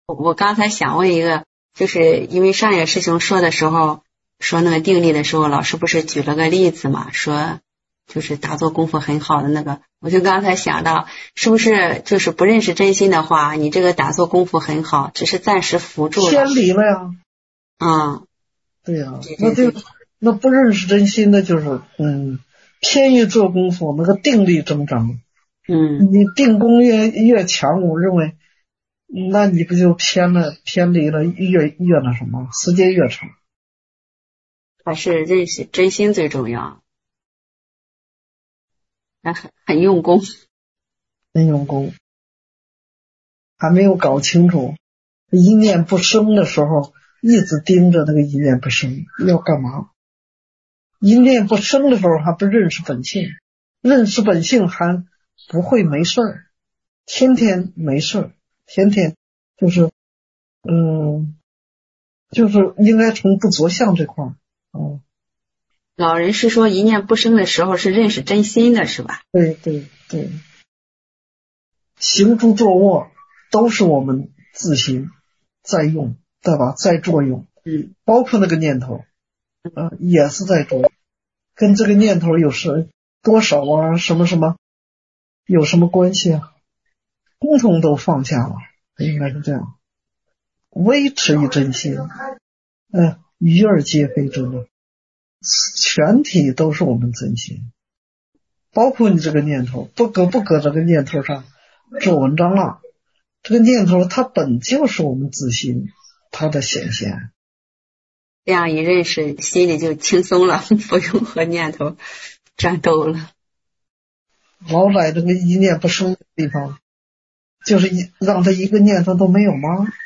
我刚才想问一个，就是因为上一个师兄说的时候，说那个定力的时候，老师不是举了个例子嘛，说就是打坐功夫很好的那个，我就刚才想到，是不是就是不认识真心的话，你这个打坐功夫很好，只是暂时扶住了。 偏离了呀。对呀，那不认识真心的就是偏于做功夫，那个定力增长。你定功越强，我认为那你不就偏离了越那什么，时间越长。 还是认识真心最重要，很用功， 还没有搞清楚一念不生的时候，一直盯着那个一念不生要干嘛？一念不生的时候还不认识本性，认识本性还不会没事儿，天天没事儿，天天就是就是应该从不着相这块儿。 老人是说一念不生的时候是认识真心的，是吧？ 对，行住坐卧都是我们自心在用，对吧？在作用。包括那个念头也是在作用，跟这个念头有时多少啊什么什么有什么关系啊？通通都放下了，应该是这样。微持一真心，于二皆非真了，全体都是我们真心，包括你这个念头，不搁这个念头上做文章了。这个念头它本就是我们自心，它的显现。 这样一认识，心里就轻松了，不用和念头战斗了。 老在这个一念不生的地方，就是让他一个念头都没有吗？